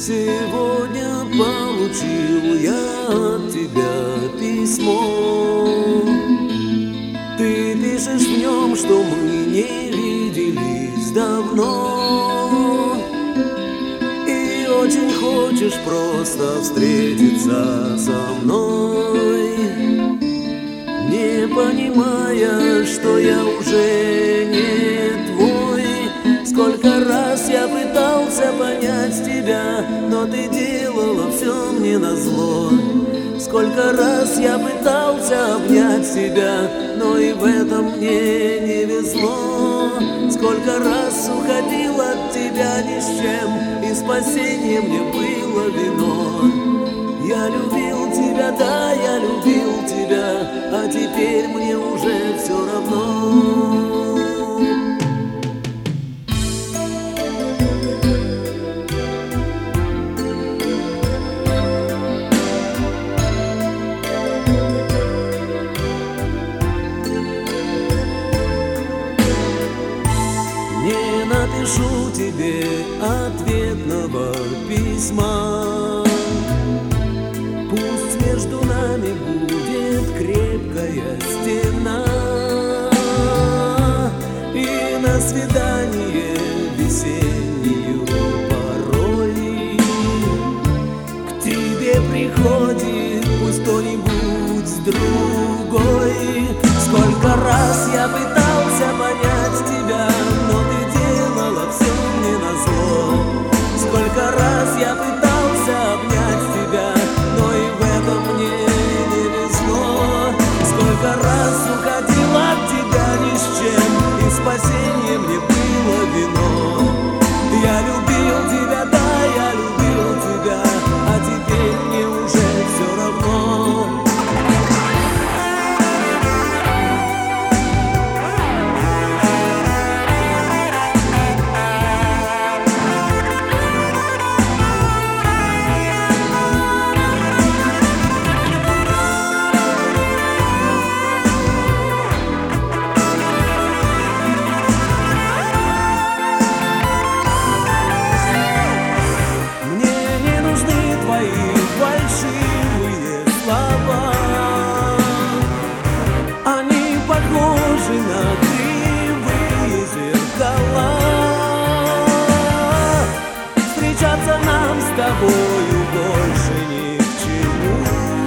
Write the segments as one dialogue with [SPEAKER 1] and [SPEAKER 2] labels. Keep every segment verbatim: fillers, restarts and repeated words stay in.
[SPEAKER 1] Сегодня получил я от тебя письмо. Ты пишешь в нем, что мы не виделись давно, и очень хочешь просто встретиться со мной, не понимая, что я уже не твой. Сколько раз я пытался понять тебя, но ты делала все мне назло. Сколько раз я пытался обнять тебя, но и в этом мне не везло. Сколько раз уходил от тебя ни с чем, и спасение мне было вино. Я любил тебя, да, я любил тебя, а теперь мне уже все равно. Не напишу тебе ответного письма, пусть между нами будет крепкая стена, и на свидание весеннюю порой к тебе приходит пусть кто-нибудь другой. Сколько раз я пытался понять тебя, но ты делала все мне назло. Сколько раз я пытался обнять тебя, но и в этом мне не везло. Сколько раз уходил от тебя ни с чем, и спасение мне было вино. Я любил тебя, да, я любил тебя, а теперь мне уже все равно. Фальшивые слова, они похожи на кривые зеркала. Встречаться нам с тобою больше ни к чему.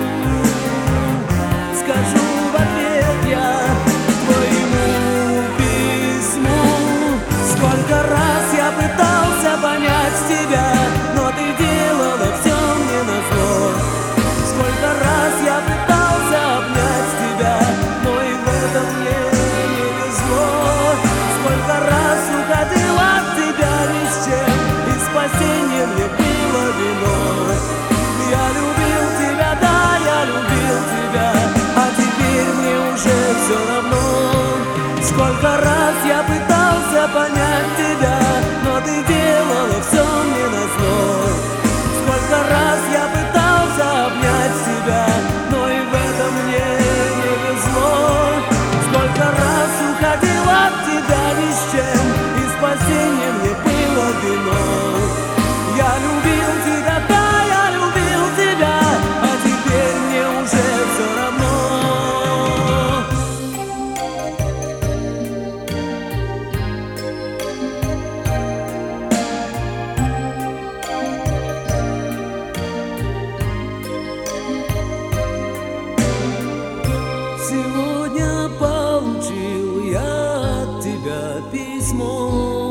[SPEAKER 1] Скажу в ответ я твоему письму. Сколько раз я пытался понять тебя, но ты делала все мне назло. Сколько раз я пытался обнять тебя, но и в этом мне не везло. Сколько раз уходил от тебя ни с чем, и спасение мне было вино. Я любил тебя, да, я любил тебя, а теперь мне уже все равно. Сколько раз я пытался понять тебя, но ты делала все мне назло. Сколько раз я пытался обнять тебя, но и в этом мне не везло. Сколько раз уходил от тебя ни с чем, и спасение мне было вино. Я любил тебя, да, я любил тебя, а теперь мне уже все равно. Сегодня получил я от тебя письмо.